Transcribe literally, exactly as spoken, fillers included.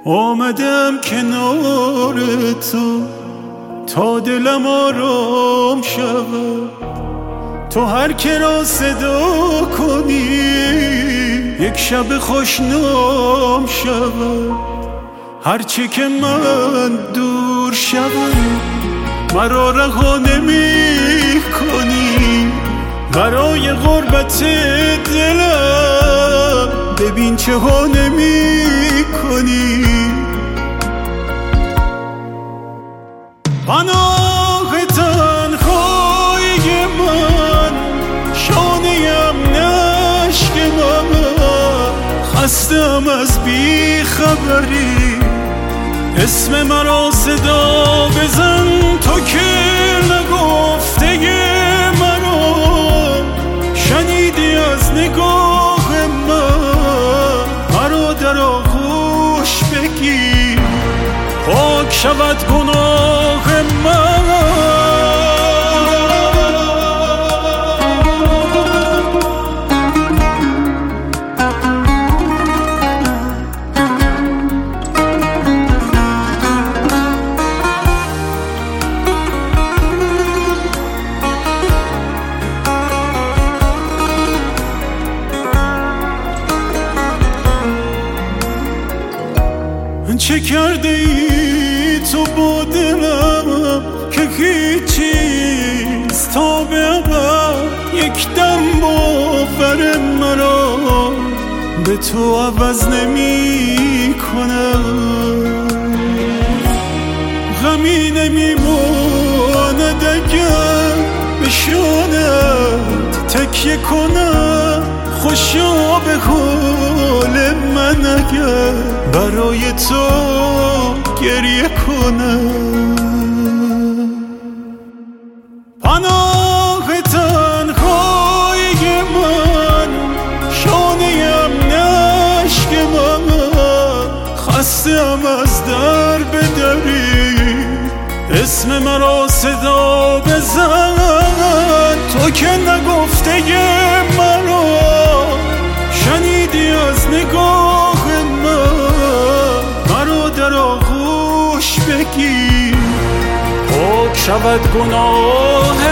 آمدم کنار تو تا دلم آرام شود. تو هر که را صدا کنی یک شب خوشنام شود. هرچه که من دور شوم مرا رها نمی کنی. برای غربت دلم ببین چه ها نمی کنی. پناه تنهایی من شانه‌ام نشک من. خستم از بی خبری اسم مرا صدا بزن. تو که نگفته مرا شنیدی از نگاه من. مرا در آغوش بگیر پاک شود گناه من. چه کرده ای تو با دلم که هیچ چیز تا به ابد یک دم باور مرا به تو عوض نمی کنم. غمی نمی ماند اگر به شانت تکیه کنم. خوشا به حال من اگر برای تو گریه کنم. پناه تنهایی من شانه‌ام نشک من. خستم از در بدری اسم مرا صدا بزن. تو که نگفته مرا شنیدی از نگاه من. مرا در آغوش بگیر پاک شود گناه